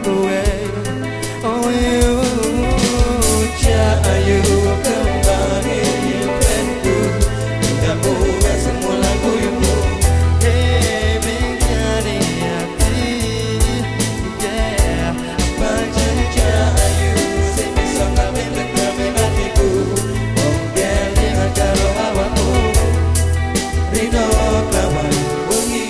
kowe. Oh you Cahayu kembang impianku, indahmu semula guyumu. Hey menjadi hati, yeah. Pancen cahayu sing bisa gawe tekan hatiku. Wong kelingan karo awakmu, rino kelawan wengi.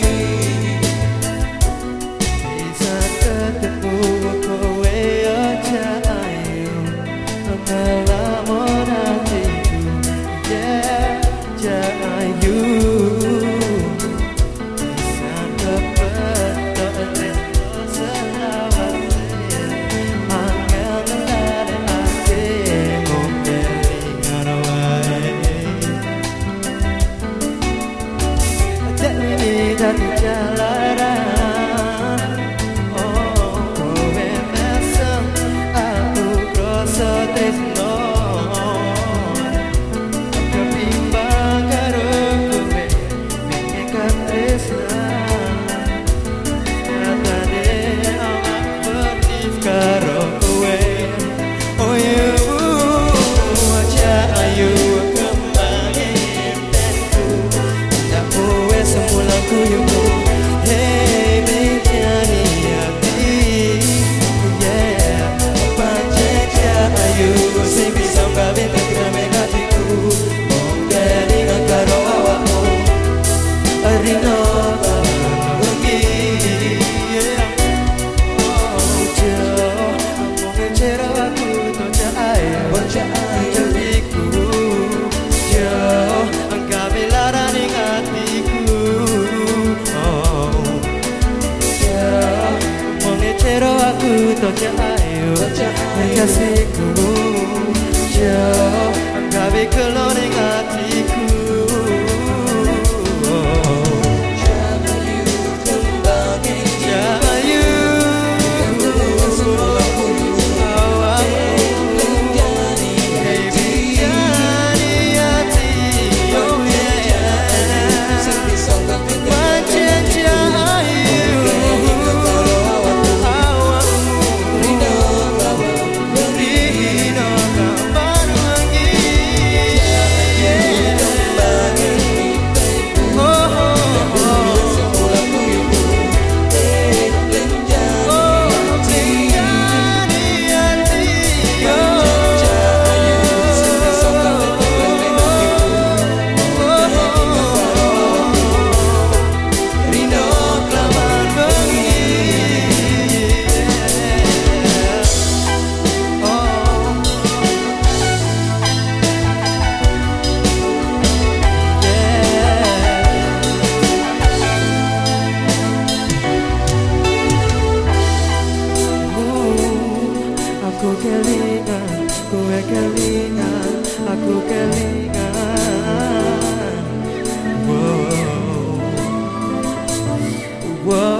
Bisa ketemu kowe ya cahayu, ngelamun hatiku, yeah cahayu. Bisa kepetok reno selawase, angel ngendare ati mung kelingan wae. Jadi dadi jalaran, oh kowe mesem aku krasa tresno. Kepimbang karo kowe mengikat tresna, nyatane awak pertif karo kowe. Oh you Cahayu kembang impianku, indahmu semula guyumu. Hey menjadi hati, yeah. Pancen cahayu sing bisa gawe tekan hatiku. Wong kelingan karo awakmu, rino wengi, yeah. Oh jo amung cero aku to cahayu hatiku, jo gawe larane hatiku. Oh jo amung cero aku to cahayu kasihku, jo gawe kelone hatiku. Cahayu kembang cahayu aku kelingan, kowe kelingan, aku kelingan. Wow, wow.